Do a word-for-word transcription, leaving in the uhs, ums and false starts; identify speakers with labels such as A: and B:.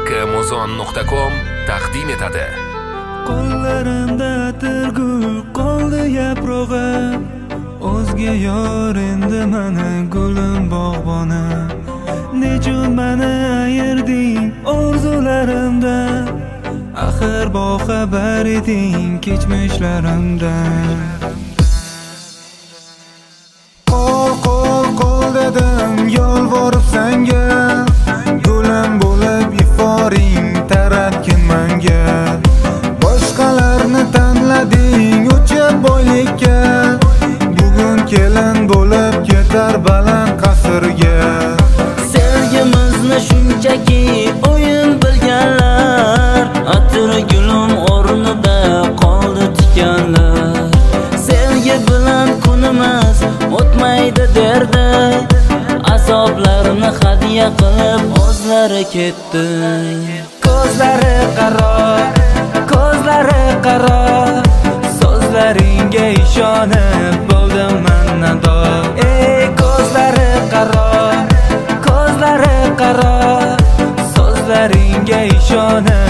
A: muzon nuqta com taqdim etadi.
B: Qo'llarimda tirgul qoldi yaprog'i, o'zga yor endi mani gulim bog'boni. Nechun mani ayırding orzularimda, axir boxabar eding kechmishlarimdan. Qol qol qol dedim yolvorib senga, gulim bo'lib iforing taratgin menga. Boshqalarni tanlading o'chib boylikka, bugun kelin bo'lib ketar baland qasrga.
C: Sevgimizni shunchaki o'yin bilganlar, atri gulim o'rnida qoldi tikanlar. Sevgi bilan kunimiz o'tmaydi derdi, azoblarni hadiya qilib o'zlari ketdi. Ko'zlari qaro, ko'zlari qaro, so'zlaringga ishonib bo'ldim men nado. Ey ko'zlari qaro, ko'zlari qaro, so'zlaringga ishonib